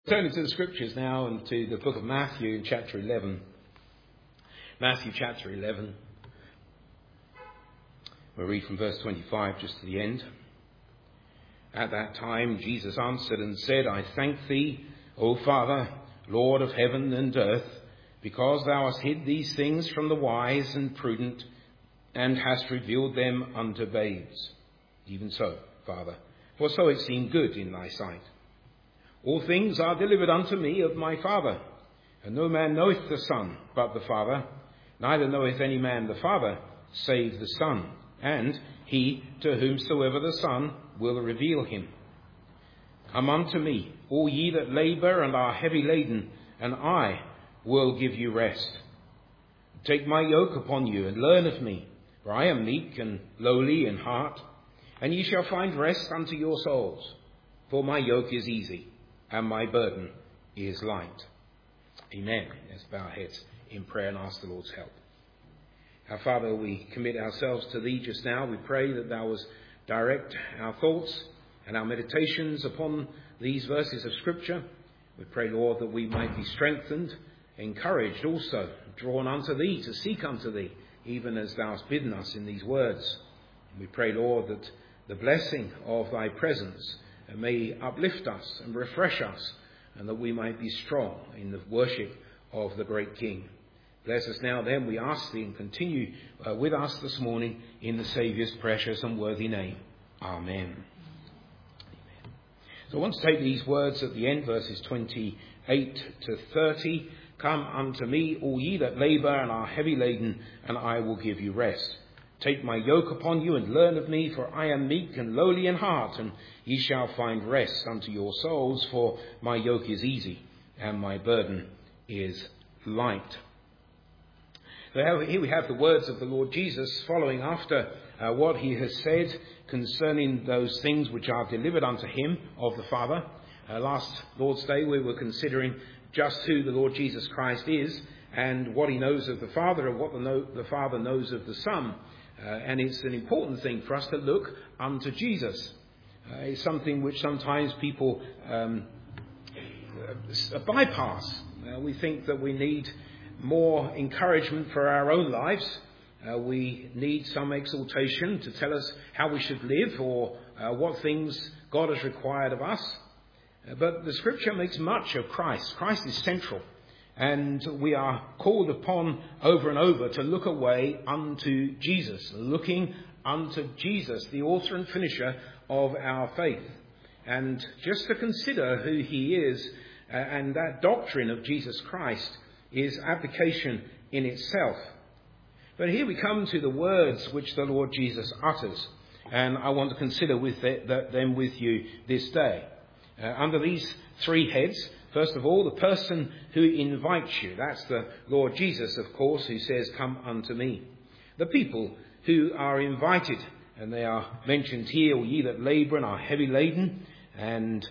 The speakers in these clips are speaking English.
Turning to the scriptures now and to the book of Matthew in chapter 11. Matthew chapter 11. We'll read from verse 25 just to the end. At that time Jesus answered and said, I thank thee, O Father, Lord of heaven and earth, because thou hast hid these things from the wise and prudent, and hast revealed them unto babes. Even so, Father, for so it seemed good in thy sight. All things are delivered unto me of my Father, and no man knoweth the Son but the Father, neither knoweth any man the Father save the Son, and he to whomsoever the Son will reveal him. Come unto me, all ye that labour and are heavy laden, and I will give you rest. Take my yoke upon you, and learn of me, for I am meek and lowly in heart, and ye shall find rest unto your souls. For my yoke is easy, and my burden is light. Amen. Let's bow our heads in prayer and ask the Lord's help. Our Father, we commit ourselves to Thee just now. We pray that Thou wilt direct our thoughts and our meditations upon these verses of Scripture. We pray, Lord, that we might be strengthened, encouraged also, drawn unto Thee, to seek unto Thee, even as Thou hast bidden us in these words. And we pray, Lord, that the blessing of Thy presence may uplift us and refresh us, and that we might be strong in the worship of the great King. Bless us now then, we ask Thee, and continue with us this morning in the Saviour's precious and worthy name. Amen. Amen. So I want to take these words at the end, verses 28 to 30. Come unto me, all ye that labour and are heavy laden, and I will give you rest. Take my yoke upon you and learn of me, for I am meek and lowly in heart, and ye shall find rest unto your souls, for my yoke is easy and my burden is light. So here we have the words of the Lord Jesus following after what he has said concerning those things which are delivered unto him of the Father. Last Lord's Day we were considering just who the Lord Jesus Christ is and what he knows of the Father and what the Father knows of the Son. And it's an important thing for us to look unto Jesus. It's something which sometimes people bypass. We think that we need more encouragement for our own lives. We need some exhortation to tell us how we should live or what things God has required of us. But the Scripture makes much of Christ. Christ is central. And we are called upon over and over to look away unto Jesus, looking unto Jesus, the author and finisher of our faith. And just to consider who he is and that doctrine of Jesus Christ is application in itself. But here we come to the words which the Lord Jesus utters. And I want to consider them with you this day. Under these three heads, first of all, the person who invites you. That's the Lord Jesus, of course, who says, come unto me. The people who are invited, and they are mentioned here, all ye that labour and are heavy laden, and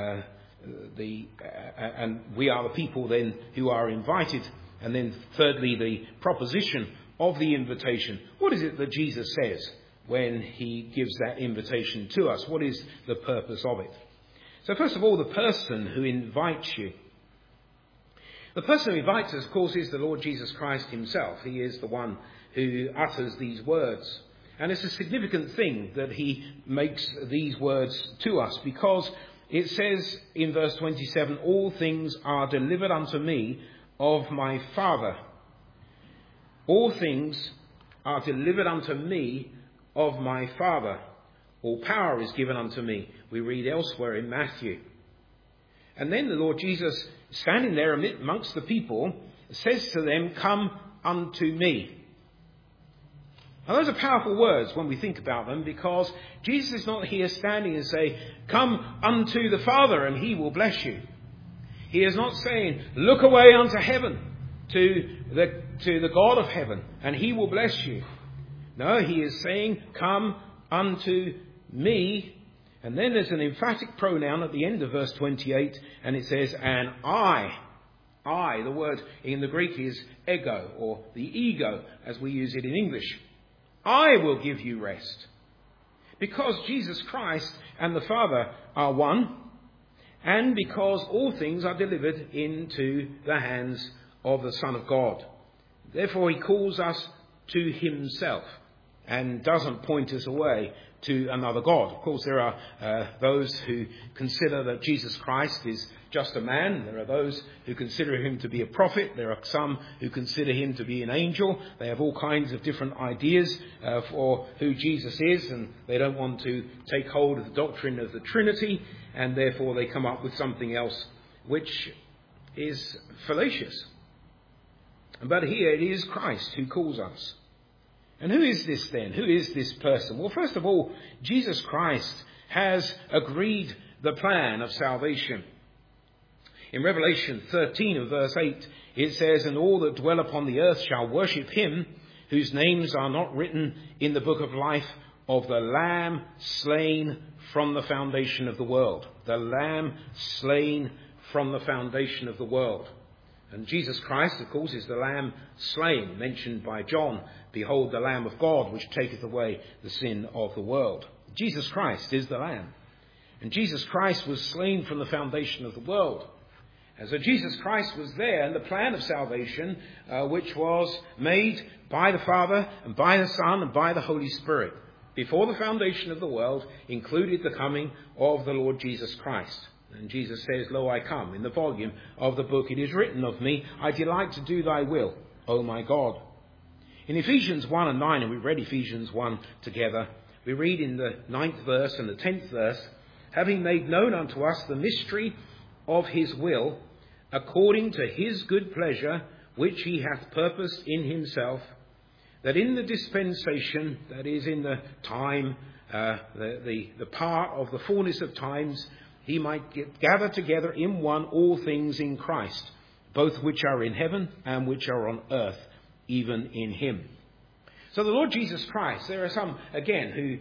we are the people then who are invited. And then thirdly, the proposition of the invitation. What is it that Jesus says when he gives that invitation to us? What is the purpose of it? So first of all, the person who invites you. The person who invites us, of course, is the Lord Jesus Christ himself. He is the one who utters these words. And it's a significant thing that he makes these words to us, because it says in verse 27, all things are delivered unto me of my Father. All things are delivered unto me of my Father. All power is given unto me. We read elsewhere in Matthew. And then the Lord Jesus, standing there amongst the people, says to them, come unto me. Now those are powerful words when we think about them, because Jesus is not here standing and saying, come unto the Father and he will bless you. He is not saying, look away unto heaven, to the God of heaven, and he will bless you. No, he is saying, come unto me. And then there's an emphatic pronoun at the end of verse 28, and it says, and I, the word in the Greek is ego, or the ego, as we use it in English. I will give you rest. Because Jesus Christ and the Father are one, and because all things are delivered into the hands of the Son of God. Therefore he calls us to himself and doesn't point us away to another God. Of course, there are those who consider that Jesus Christ is just a man. There are those who consider him to be a prophet. There are some who consider him to be an angel. They have all kinds of different ideas for who Jesus is, and they don't want to take hold of the doctrine of the Trinity, and therefore they come up with something else which is fallacious. But here it is Christ who calls us. And who is this then? Who is this person? Well, first of all, Jesus Christ has agreed the plan of salvation. In Revelation 13 and verse 8, it says, "And all that dwell upon the earth shall worship him, whose names are not written in the book of life of the Lamb slain from the foundation of the world." The Lamb slain from the foundation of the world. And Jesus Christ, of course, is the Lamb slain, mentioned by John. "Behold the Lamb of God, which taketh away the sin of the world." Jesus Christ is the Lamb. And Jesus Christ was slain from the foundation of the world. And so Jesus Christ was there in the plan of salvation, which was made by the Father and by the Son and by the Holy Spirit. Before the foundation of the world included the coming of the Lord Jesus Christ. And Jesus says, "Lo, I come." In the volume of the book it is written of me, "I delight to do thy will, O my God." In Ephesians 1 and 9, and we read Ephesians 1 together, we read in the 9th verse and the 10th verse, "Having made known unto us the mystery of his will, according to his good pleasure, which he hath purposed in himself, that in the dispensation," that is, in the time, the part of the fullness of times, "he might gather together in one all things in Christ, both which are in heaven and which are on earth, even in him." So the Lord Jesus Christ, there are some, again, who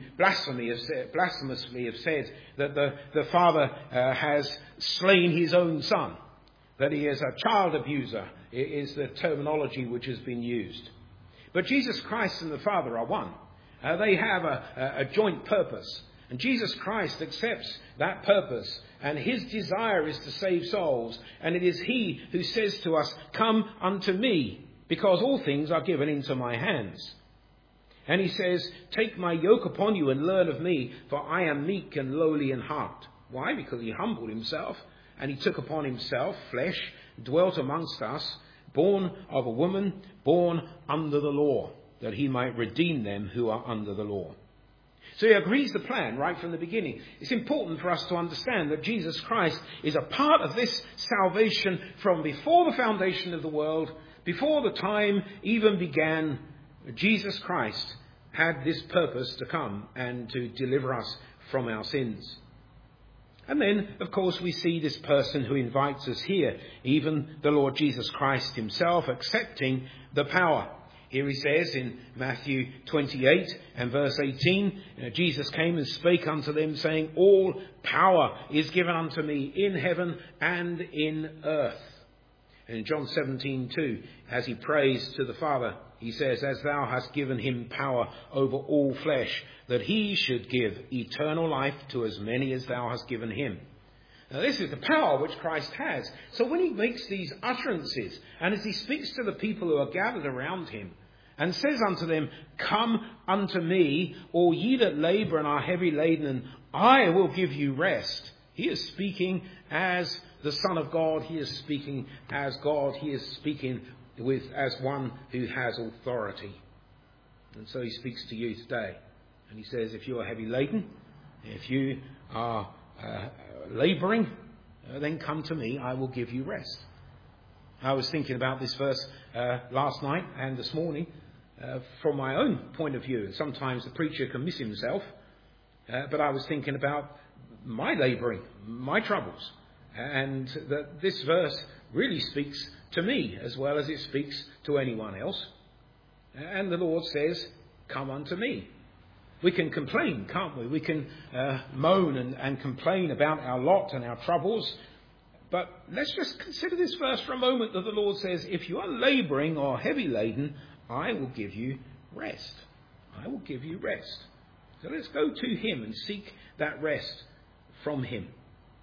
blasphemously have said that the Father has slain his own Son, that he is a child abuser, is the terminology which has been used. But Jesus Christ and the Father are one. They have a joint purpose. And Jesus Christ accepts that purpose, and his desire is to save souls. And it is he who says to us, "Come unto me, because all things are given into my hands." And he says, "Take my yoke upon you and learn of me, for I am meek and lowly in heart." Why? Because he humbled himself, and he took upon himself flesh, dwelt amongst us, born of a woman, born under the law, that he might redeem them who are under the law. So he agrees the plan right from the beginning. It's important for us to understand that Jesus Christ is a part of this salvation from before the foundation of the world, before the time even began. Jesus Christ had this purpose to come and to deliver us from our sins. And then, of course, we see this person who invites us here, even the Lord Jesus Christ himself, accepting the power. Here he says in Matthew 28 and verse 18, "Jesus came and spake unto them, saying, All power is given unto me in heaven and in earth." And in John 17:2, as he prays to the Father, he says, "As thou hast given him power over all flesh, that he should give eternal life to as many as thou hast given him." Now this is the power which Christ has. So when he makes these utterances, and as he speaks to the people who are gathered around him, and says unto them, "Come unto me, all ye that labour and are heavy laden, and I will give you rest." He is speaking as the Son of God. He is speaking as God. He is speaking as one who has authority. And so he speaks to you today. And he says, if you are heavy laden, if you are labouring, then come to me, I will give you rest. I was thinking about this verse last night and this morning from my own point of view. Sometimes the preacher can miss himself, but I was thinking about my labouring, my troubles, and that this verse really speaks to me as well as it speaks to anyone else. And the Lord says, "Come unto me." We can complain, can't we? We can moan and complain about our lot and our troubles. But let's just consider this verse for a moment, that the Lord says, if you are labouring or heavy laden, I will give you rest. I will give you rest. So let's go to him and seek that rest from him.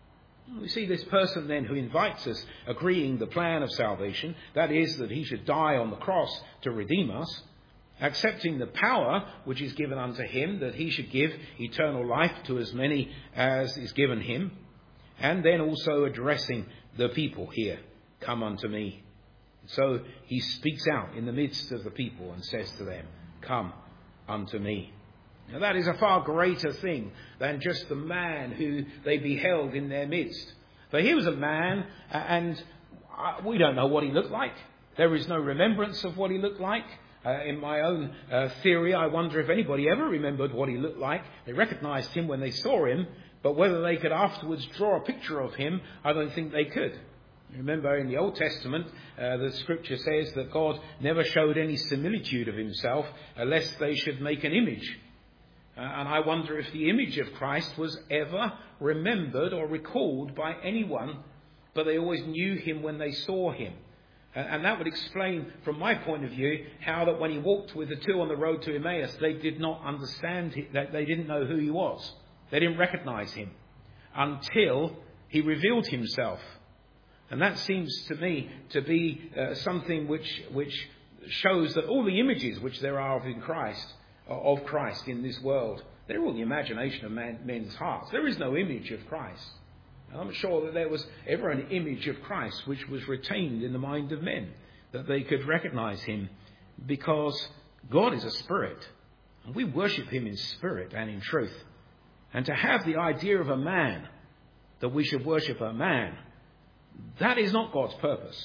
We see this person then who invites us, agreeing the plan of salvation, that is, that he should die on the cross to redeem us, accepting the power which is given unto him, that he should give eternal life to as many as is given him, and then also addressing the people here, come unto me. So he speaks out in the midst of the people and says to them, come unto me. Now that is a far greater thing than just the man who they beheld in their midst. For he was a man, and we don't know what he looked like. There is no remembrance of what he looked like. In my own theory, I wonder if anybody ever remembered what he looked like. They recognized him when they saw him, but whether they could afterwards draw a picture of him, I don't think they could. Remember, in the Old Testament, the scripture says that God never showed any similitude of himself, lest they should make an image. And I wonder if the image of Christ was ever remembered or recalled by anyone, but they always knew him when they saw him. And that would explain, from my point of view, how that when he walked with the two on the road to Emmaus, they did not understand him, that they didn't know who he was. They didn't recognize him until he revealed himself. And that seems to me to be something which shows that all the images which there are of Christ in this world, they're all the imagination of men's hearts. There is no image of Christ. I'm not sure that there was ever an image of Christ which was retained in the mind of men, that they could recognize him, because God is a spirit, and we worship him in spirit and in truth. And to have the idea of a man, that we should worship a man, that is not God's purpose.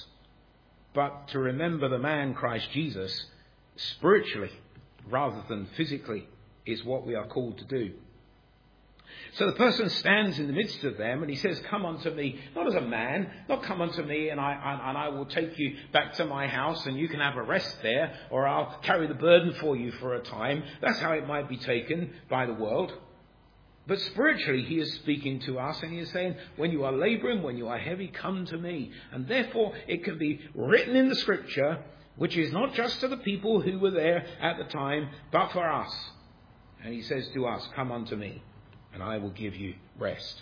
But to remember the man Christ Jesus spiritually rather than physically is what we are called to do. So the person stands in the midst of them and he says, come unto me, not as a man, not come unto me and I will take you back to my house and you can have a rest there, or I'll carry the burden for you for a time. That's how it might be taken by the world. But spiritually he is speaking to us and he is saying, when you are labouring, when you are heavy, come to me. And therefore it can be written in the scripture, which is not just to the people who were there at the time, but for us. And he says to us, come unto me, and I will give you rest.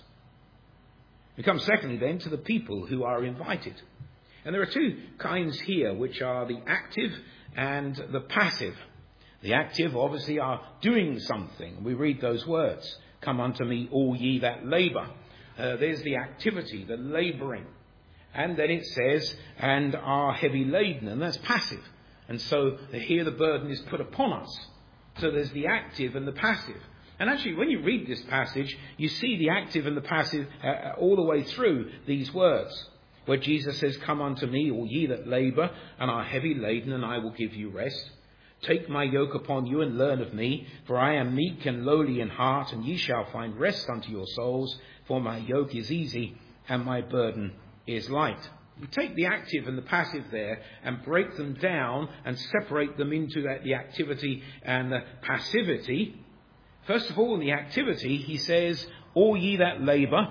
We come secondly then to the people who are invited. And there are two kinds here, which are the active and the passive. The active obviously are doing something. We read those words, come unto me, all ye that labour. There's the activity, the labouring. And then it says, and are heavy laden, and that's passive. And so here the burden is put upon us. So there's the active and the passive. And actually, when you read this passage, you see the active and the passive all the way through these words, where Jesus says, come unto me, all ye that labour and are heavy laden, and I will give you rest. Take my yoke upon you and learn of me, for I am meek and lowly in heart, and ye shall find rest unto your souls, for my yoke is easy and my burden is light. We take the active and the passive there and break them down and separate them into the activity and the passivity. First of all, in the activity, he says, all ye that labour,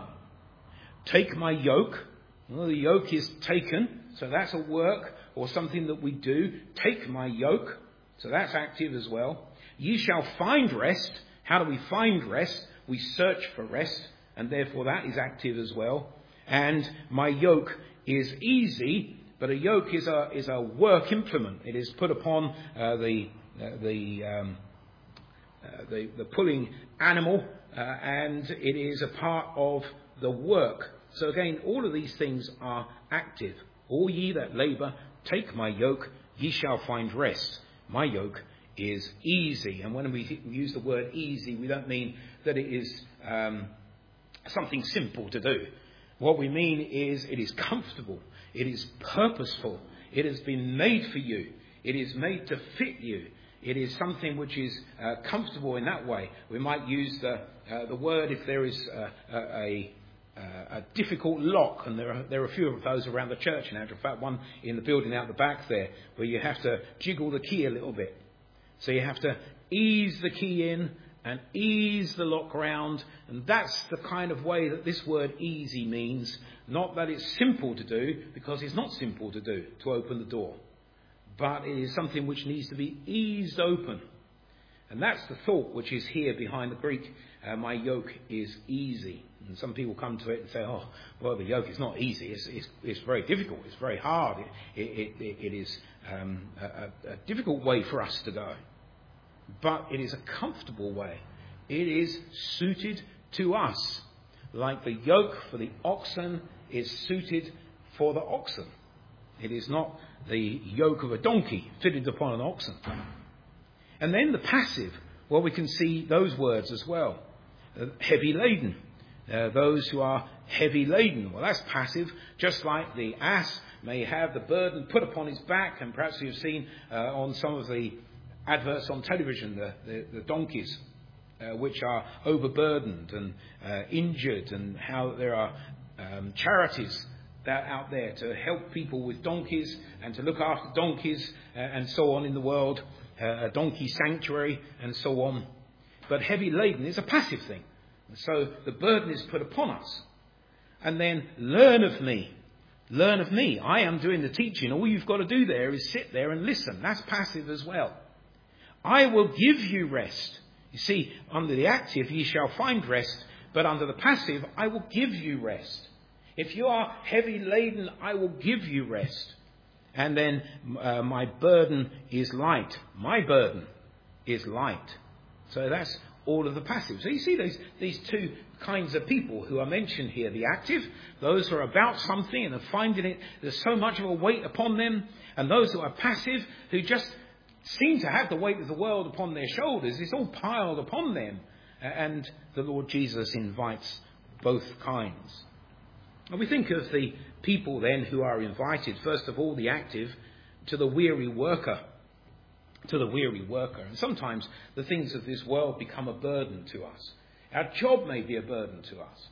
take my yoke. Well, the yoke is taken, so that's a work or something that we do. Take my yoke, so that's active as well. Ye shall find rest. How do we find rest? We search for rest, and therefore that is active as well. And my yoke is easy, but a yoke is a work implement. It is put upon the pulling animal, and it is a part of the work. So again, all of these things are active. All ye that labour, take my yoke, ye shall find rest. My yoke is easy. And when we use the word easy, we don't mean that it is something simple to do. What we mean is it is comfortable, it is purposeful, it has been made for you, it is made to fit you. It is something which is comfortable in that way. We might use the word if there is a difficult lock, and there are a few of those around the church now. In fact, one in the building out the back there, where you have to jiggle the key a little bit. So you have to ease the key in and ease the lock round, and that's the kind of way that this word easy means. Not that it's simple to do, because it's not simple to do, to open the door. But it is something which needs to be eased open. And that's the thought which is here behind the Greek. My yoke is easy. And some people come to it and say, oh, well, the yoke is not easy. It's very difficult. It's very hard. It is a difficult way for us to go. But it is a comfortable way. It is suited to us. Like the yoke for the oxen is suited for the oxen. It is not the yoke of a donkey fitted upon an oxen. And then the passive, well, we can see those words as well. Heavy laden. Those who are heavy laden. Well, that's passive, just like the ass may have the burden put upon his back. And perhaps you've seen on some of the adverts on television, the donkeys, which are overburdened and injured, and how there are charities that are out there to help people with donkeys and to look after donkeys and so on in the world, a donkey sanctuary and so on. But heavy laden is a passive thing. So the burden is put upon us. And then learn of me. Learn of me. I am doing the teaching. All you've got to do there is sit there and listen. That's passive as well. I will give you rest. You see, under the active, ye shall find rest. But under the passive, I will give you rest. If you are heavy laden, I will give you rest. And then my burden is light. My burden is light. So that's all of the passive. So you see these two kinds of people who are mentioned here. The active, those who are about something and are finding it, there's so much of a weight upon them. And those who are passive, who just seem to have the weight of the world upon their shoulders. It's all piled upon them. And the Lord Jesus invites both kinds. And we think of the people then who are invited, first of all, the active, to the weary worker. To the weary worker. And sometimes the things of this world become a burden to us. Our job may be a burden to us.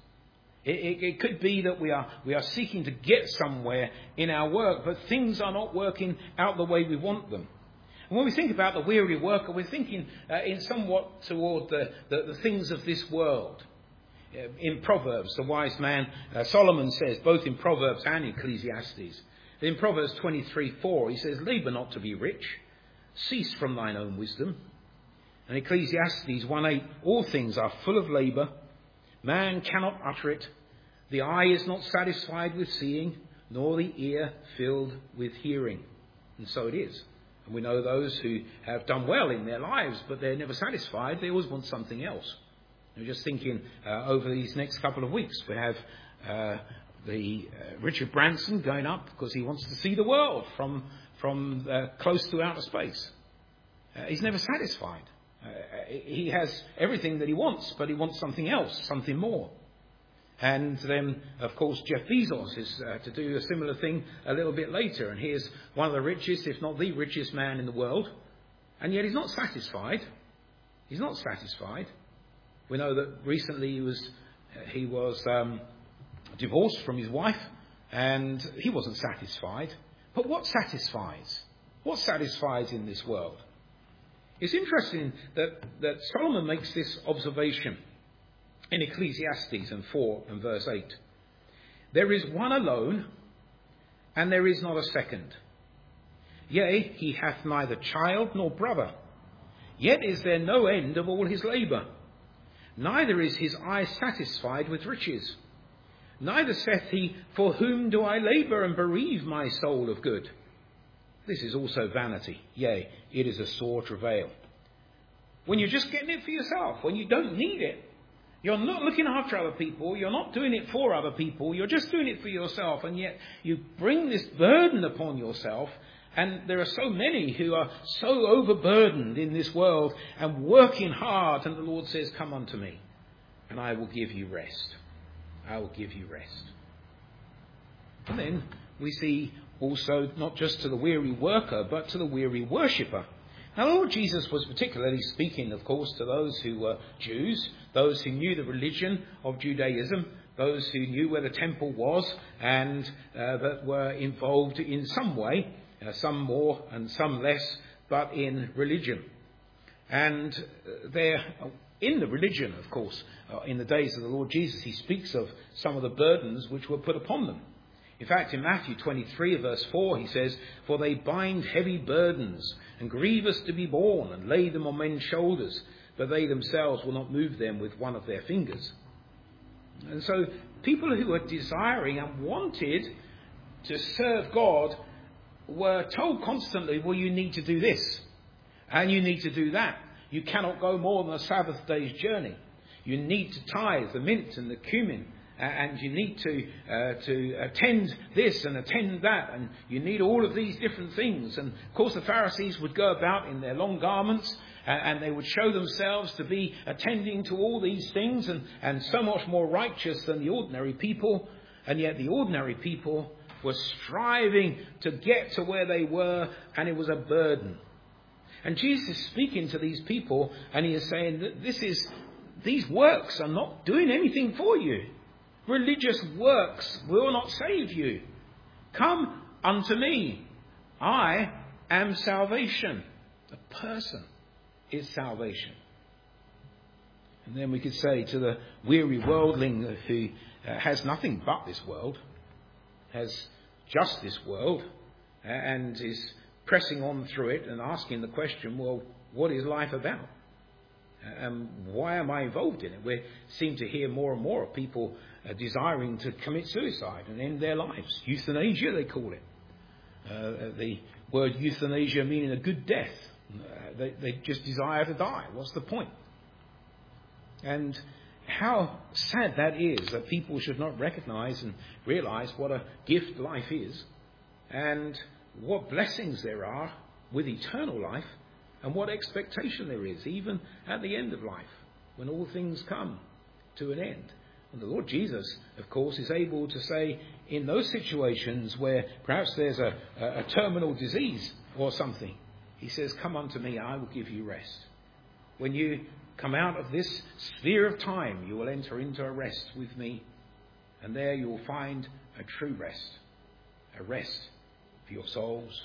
It could be that we are seeking to get somewhere in our work, but things are not working out the way we want them. And when we think about the weary worker, we're thinking in somewhat toward the things of this world. In Proverbs, the wise man Solomon says, both in Proverbs and Ecclesiastes. In Proverbs 23:4, he says, labour not to be rich. Cease from thine own wisdom. And Ecclesiastes 1:8, all things are full of labour. Man cannot utter it. The eye is not satisfied with seeing, nor the ear filled with hearing. And so it is. And we know those who have done well in their lives, but they're never satisfied. They always want something else. I'm just thinking over these next couple of weeks, we have the Richard Branson going up because he wants to see the world from close to outer space. He's never satisfied. He has everything that he wants, but he wants something else, something more. And then, of course, Jeff Bezos is to do a similar thing a little bit later. And he is one of the richest, if not the richest man in the world. And yet he's not satisfied. He's not satisfied. We know that recently he was divorced from his wife, and he wasn't satisfied. But what satisfies? What satisfies in this world? It's interesting that Solomon makes this observation in Ecclesiastes 4 and verse 8. There is one alone, and there is not a second. Yea, he hath neither child nor brother. Yet is there no end of all his labour. Neither is his eye satisfied with riches. Neither saith he, for whom do I labour and bereave my soul of good? This is also vanity. Yea, it is a sore travail. When you're just getting it for yourself, when you don't need it, you're not looking after other people, you're not doing it for other people, you're just doing it for yourself, and yet you bring this burden upon yourself. And there are so many who are so overburdened in this world and working hard, and the Lord says, come unto me, and I will give you rest. I will give you rest. And then we see also not just to the weary worker, but to the weary worshipper. Now, the Lord Jesus was particularly speaking, of course, to those who were Jews, those who knew the religion of Judaism, those who knew where the temple was, and that were involved in some way, some more and some less, but in religion. And there, in the religion, of course, in the days of the Lord Jesus, he speaks of some of the burdens which were put upon them. In fact, in Matthew 23, verse 4, he says, "For they bind heavy burdens and grievous to be borne and lay them on men's shoulders, but they themselves will not move them with one of their fingers." And so people who were desiring and wanted to serve God were told constantly, well, you need to do this and you need to do that. You cannot go more than a Sabbath day's journey. You need to tithe the mint and the cumin, and you need to attend this and attend that, and you need all of these different things. And of course the Pharisees would go about in their long garments, and they would show themselves to be attending to all these things, and so much more righteous than the ordinary people. And yet the ordinary people were striving to get to where they were, and it was a burden. And Jesus is speaking to these people, and he is saying that these works are not doing anything for you. Religious works will not save you. Come unto me. I am salvation. The person is salvation. And then we could say to the weary worldling who has nothing but this world, has just this world, and is pressing on through it and asking the question, well, what is life about? Why am I involved in it? We seem to hear more and more of people desiring to commit suicide and end their lives. Euthanasia, they call it. The word euthanasia meaning a good death. They just desire to die. What's the point? And how sad that is, that people should not recognise and realise what a gift life is, and what blessings there are with eternal life, and what expectation there is, even at the end of life, when all things come to an end. And the Lord Jesus, of course, is able to say, in those situations where perhaps there's a terminal disease or something, he says, come unto me, I will give you rest. When you come out of this sphere of time, you will enter into a rest with me, and there you will find a true rest, a rest for your souls.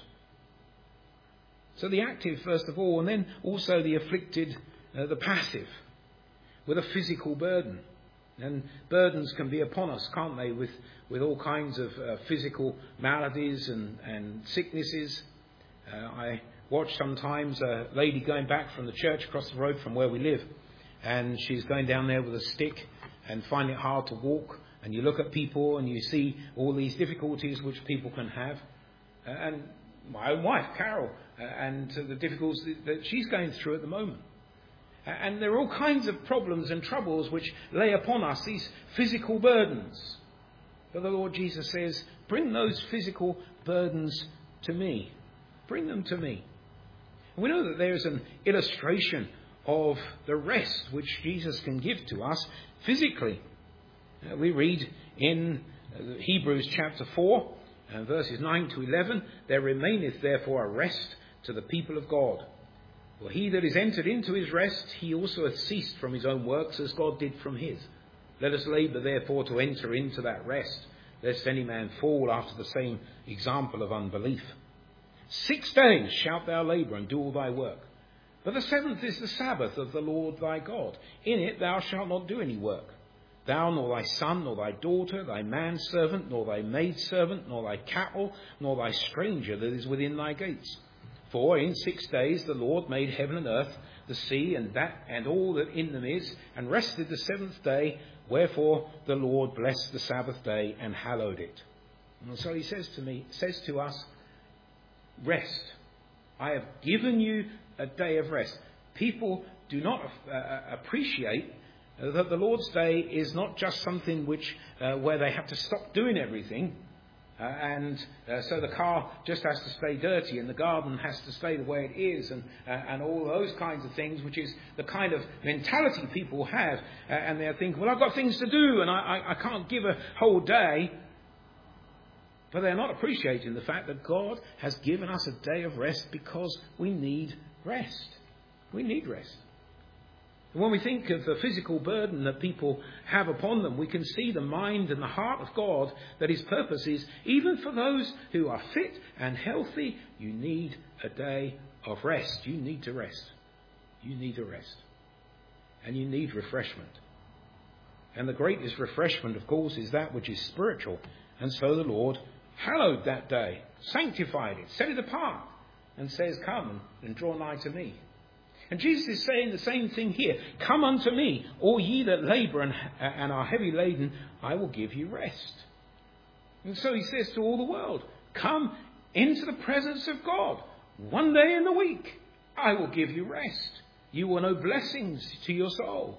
So the active, first of all, and then also the afflicted, the passive, with a physical burden. And burdens can be upon us, can't they, with all kinds of physical maladies and sicknesses. I watch sometimes a lady going back from the church across the road from where we live, and she's going down there with a stick and finding it hard to walk. And you look at people and you see all these difficulties which people can have. And my own wife, Carol, and the difficulties that she's going through at the moment. And there are all kinds of problems and troubles which lay upon us, these physical burdens. But the Lord Jesus says, bring those physical burdens to me. Bring them to me. And we know that there is an illustration of the rest which Jesus can give to us physically. We read in Hebrews chapter 4, verses 9 to 11, there remaineth therefore a rest to the people of God. For he that is entered into his rest, he also hath ceased from his own works, as God did from his. Let us labour therefore to enter into that rest, lest any man fall after the same example of unbelief. 6 days shalt thou labour and do all thy work. But the seventh is the Sabbath of the Lord thy God. In it thou shalt not do any work. Thou, nor thy son, nor thy daughter, thy manservant, nor thy maidservant, nor thy cattle, nor thy stranger that is within thy gates. For in 6 days the Lord made heaven and earth, the sea, and all that in them is, and rested the seventh day. Wherefore the Lord blessed the Sabbath day and hallowed it. And so he says to us, rest. I have given you a day of rest. People do not appreciate that the Lord's day is not just something where they have to stop doing everything, so the car just has to stay dirty and the garden has to stay the way it is, and all those kinds of things, which is the kind of mentality people have, and they're thinking, well, I've got things to do and I can't give a whole day. But they're not appreciating the fact that God has given us a day of rest because we need rest. We need rest. And when we think of the physical burden that people have upon them, we can see the mind and the heart of God, that his purpose is, even for those who are fit and healthy, you need a day of rest. You need to rest. You need to rest. And you need refreshment. And the greatest refreshment, of course, is that which is spiritual, And so the Lord hallowed that day, sanctified it, set it apart, and says, come and draw nigh to me. And Jesus is saying the same thing here. Come unto me, all ye that labour and are heavy laden, I will give you rest. And so he says to all the world, come into the presence of God. One day in the week, I will give you rest. You will know blessings to your soul.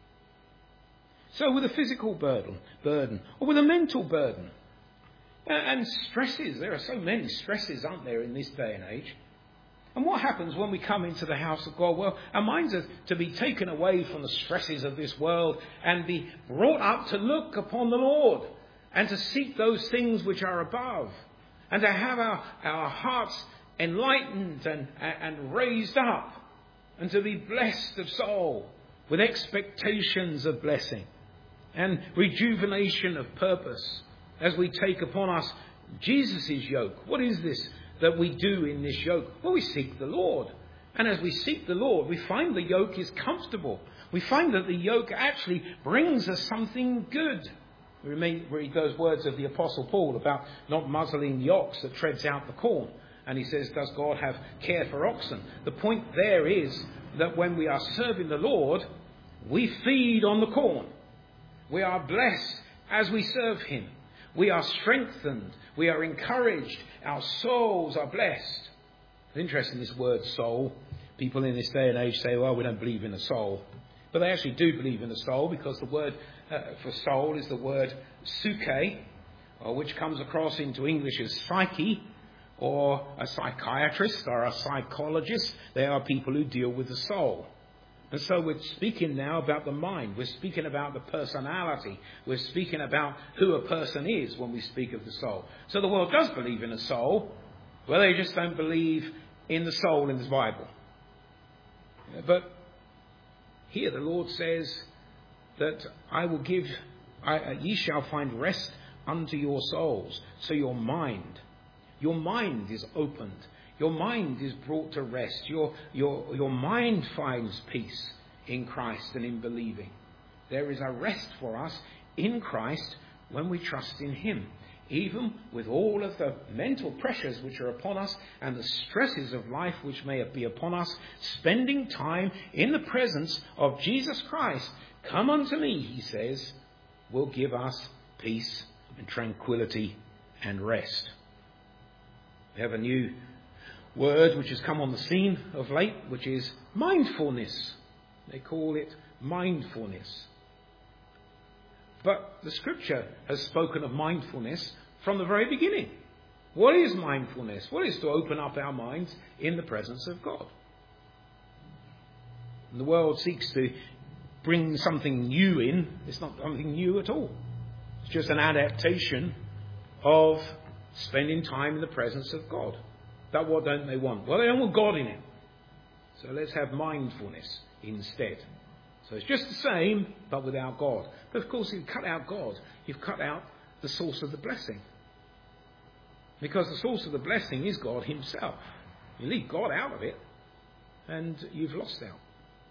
So with a physical burden, or with a mental burden, and stresses, there are so many stresses, aren't there, in this day and age. And what happens when we come into the house of God? Well, our minds are to be taken away from the stresses of this world and be brought up to look upon the Lord and to seek those things which are above and to have our hearts enlightened and raised up and to be blessed of soul with expectations of blessing and rejuvenation of purpose as we take upon us Jesus' yoke. What is this that we do in this yoke? Well, we seek the Lord. And as we seek the Lord, we find the yoke is comfortable. We find that the yoke actually brings us something good. We read those words of the Apostle Paul about not muzzling the ox that treads out the corn. And he says, does God have care for oxen? The point there is that when we are serving the Lord, we feed on the corn. We are blessed as we serve him. We are strengthened. We are encouraged. Our souls are blessed. It's interesting, this word soul. People in this day and age say, well, we don't believe in a soul. But they actually do believe in a soul, because the word for soul is the word psyche, which comes across into English as psyche, or a psychiatrist or a psychologist. They are people who deal with the soul. And so we're speaking now about the mind. We're speaking about the personality. We're speaking about who a person is when we speak of the soul. So the world does believe in a soul. Well, they just don't believe in the soul in the Bible. But here the Lord says that ye shall find rest unto your souls. So your mind is opened. Your mind is brought to rest. Your mind finds peace in Christ and in believing. There is a rest for us in Christ when we trust in him. Even with all of the mental pressures which are upon us and the stresses of life which may be upon us, spending time in the presence of Jesus Christ, come unto me, he says, will give us peace and tranquility and rest. We have a new word which has come on the scene of late, which is mindfulness. They call it mindfulness. But the scripture has spoken of mindfulness from the very beginning. What is mindfulness? Well, it's to open up our minds in the presence of God. And the world seeks to bring something new in. It's not something new at all. It's just an adaptation of spending time in the presence of God. But what don't they want? Well, they don't want God in it. So let's have mindfulness instead. So it's just the same, but without God. But of course, if you cut out God, you've cut out the source of the blessing. Because the source of the blessing is God himself. You leave God out of it, and you've lost out.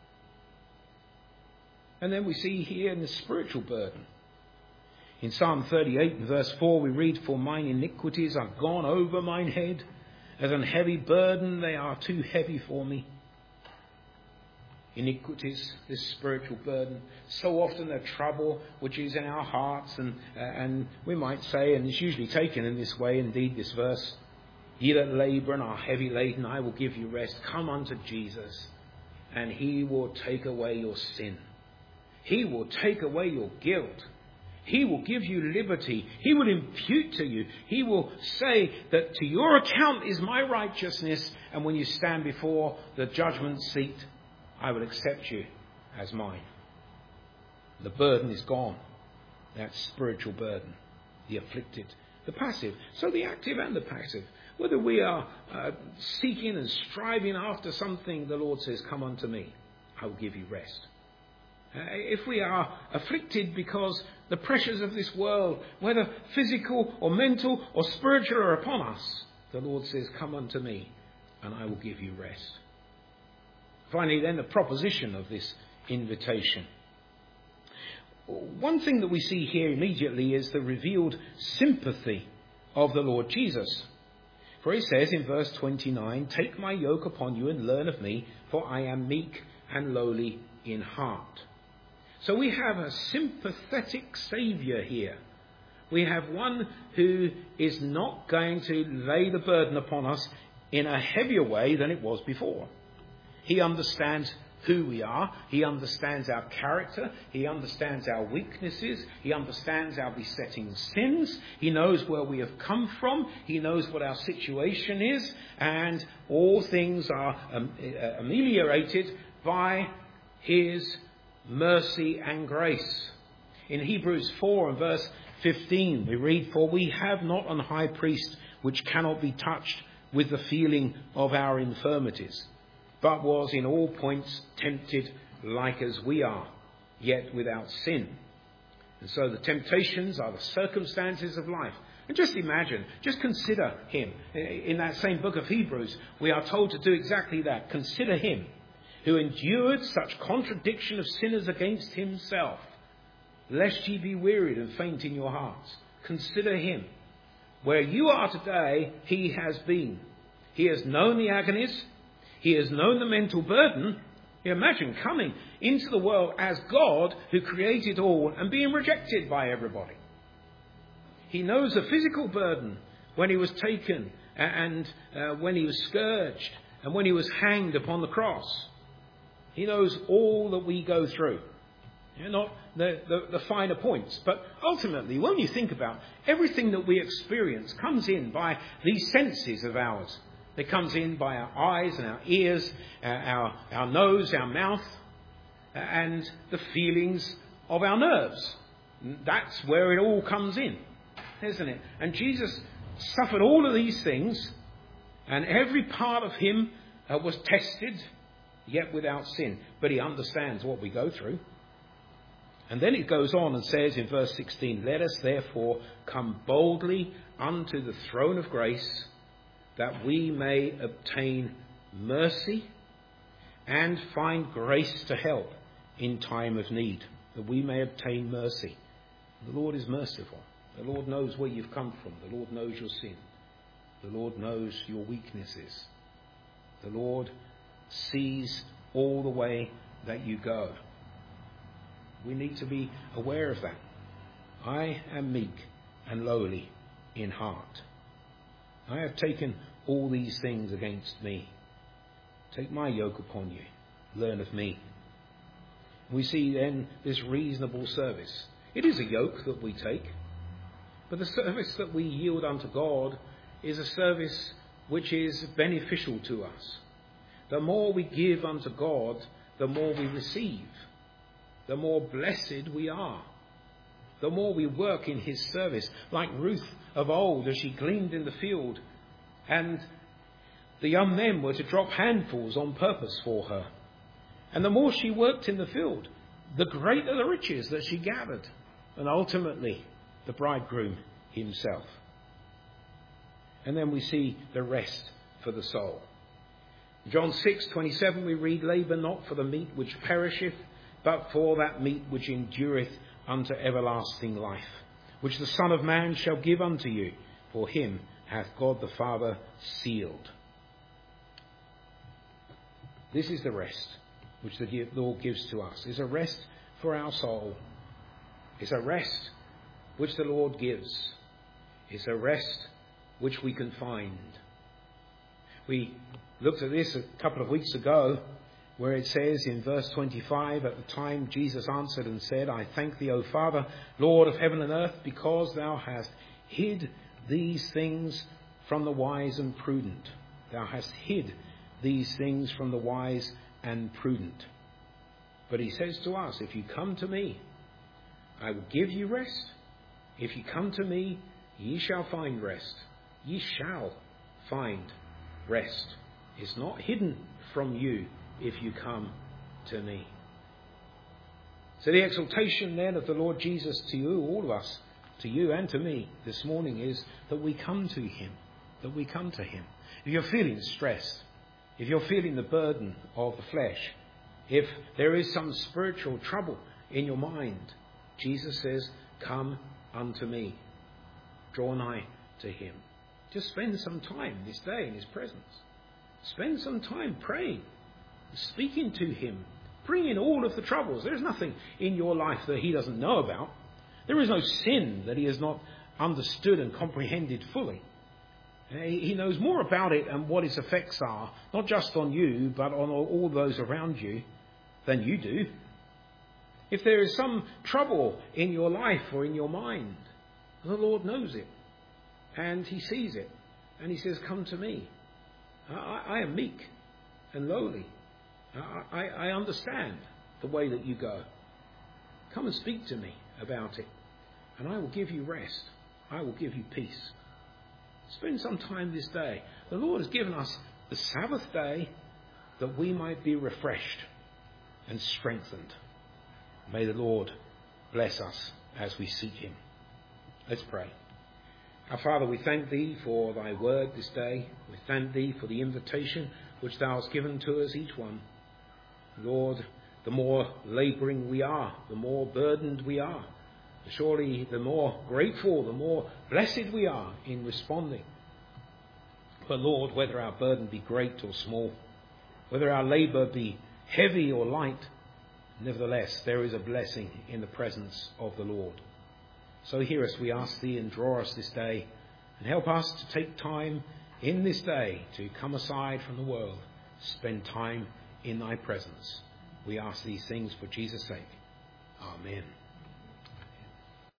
And then we see here in the spiritual burden. In Psalm 38 and verse 4 we read, for mine iniquities are gone over mine head. As an heavy burden, they are too heavy for me. Iniquities, this spiritual burden. So often the trouble which is in our hearts, and we might say, and it's usually taken in this way, indeed, this verse, ye that labour and are heavy laden, I will give you rest. Come unto Jesus, and he will take away your sin. He will take away your guilt. He will give you liberty. He will impute to you. He will say that to your account is my righteousness, and when you stand before the judgment seat, I will accept you as mine. The burden is gone. That spiritual burden. The afflicted. The passive. So the active and the passive. Whether we are seeking and striving after something, the Lord says, come unto me. I will give you rest. If we are afflicted because the pressures of this world, whether physical or mental or spiritual, are upon us, the Lord says, come unto me and I will give you rest. Finally, then, the proposition of this invitation. One thing that we see here immediately is the revealed sympathy of the Lord Jesus. For he says in verse 29, "Take my yoke upon you and learn of me, for I am meek and lowly in heart." So we have a sympathetic Saviour here. We have one who is not going to lay the burden upon us in a heavier way than it was before. He understands who we are. He understands our character. He understands our weaknesses. He understands our besetting sins. He knows where we have come from. He knows what our situation is. And all things are ameliorated by his mercy and grace. In Hebrews 4 and verse 15 we read, "For we have not an high priest which cannot be touched with the feeling of our infirmities, but was in all points tempted like as we are, yet without sin." And so the temptations are the circumstances of life. And just imagine, just consider him. In that same book of Hebrews, we are told to do exactly that. Consider him who endured such contradiction of sinners against himself, lest ye be wearied and faint in your hearts. Consider him. Where you are today, he has been. He has known the agonies. He has known the mental burden. You imagine coming into the world as God who created all and being rejected by everybody. He knows the physical burden when he was taken and when he was scourged and when he was hanged upon the cross. He knows all that we go through. Not the finer points. But ultimately, when you think about everything that we experience comes in by these senses of ours. It comes in by our eyes and our ears, our nose, our mouth, and the feelings of our nerves. That's where it all comes in, isn't it? And Jesus suffered all of these things, and every part of him was tested, yet without sin. But he understands what we go through. And then it goes on and says in verse 16, "Let us therefore come boldly unto the throne of grace, that we may obtain mercy and find grace to help in time of need." That we may obtain mercy. The Lord is merciful. The Lord knows where you've come from. The Lord knows your sin. The Lord knows your weaknesses. The Lord sees all the way that you go. We need to be aware of that. I am meek and lowly in heart. I have taken all these things against me. Take my yoke upon you. Learn of me. We see then this reasonable service. It is a yoke that we take, but the service that we yield unto God is a service which is beneficial to us. The more we give unto God, the more we receive. The more blessed we are. The more we work in his service, like Ruth of old as she gleaned in the field, and the young men were to drop handfuls on purpose for her. And the more she worked in the field, the greater the riches that she gathered, and ultimately the bridegroom himself. And then we see the rest for the soul. John 6:27 we read, "Labour not for the meat which perisheth, but for that meat which endureth unto everlasting life, which the Son of Man shall give unto you, for him hath God the Father sealed." This is the rest which the Lord gives to us. It's a rest for our soul. It's a rest which the Lord gives. It's a rest which we can find. We looked at this a couple of weeks ago, where it says in verse 25, "At the time Jesus answered and said, I thank thee, O Father, Lord of heaven and earth, because thou hast hid these things from the wise and prudent." Thou hast hid these things from the wise and prudent. But he says to us, if you come to me, I will give you rest. If you come to me, ye shall find rest. Ye shall find rest. It's not hidden from you if you come to me. So the exaltation then of the Lord Jesus to you, all of us, to you and to me this morning, is that we come to him. That we come to him. If you're feeling stressed, if you're feeling the burden of the flesh, if there is some spiritual trouble in your mind, Jesus says, come unto me. Draw nigh to him. Just spend some time this day in his presence. Spend some time praying, speaking to him, bringing all of the troubles. There's nothing in your life that he doesn't know about. There is no sin that he has not understood and comprehended fully. He knows more about it and what its effects are, not just on you, but on all those around you, than you do. If there is some trouble in your life or in your mind, the Lord knows it, and he sees it, and he says, come to me. I am meek and lowly. I understand the way that you go. Come and speak to me about it, and I will give you rest. I will give you peace. Spend some time this day. The Lord has given us the Sabbath day that we might be refreshed and strengthened. May the Lord bless us as we seek him. Let's pray. Our Father, we thank thee for thy word this day. We thank thee for the invitation which thou hast given to us each one. Lord, the more labouring we are, the more burdened we are. Surely the more grateful, the more blessed we are in responding. But Lord, whether our burden be great or small, whether our labour be heavy or light, nevertheless there is a blessing in the presence of the Lord. So hear us, we ask thee, and draw us this day, and help us to take time in this day to come aside from the world, spend time in thy presence. We ask these things for Jesus' sake. Amen.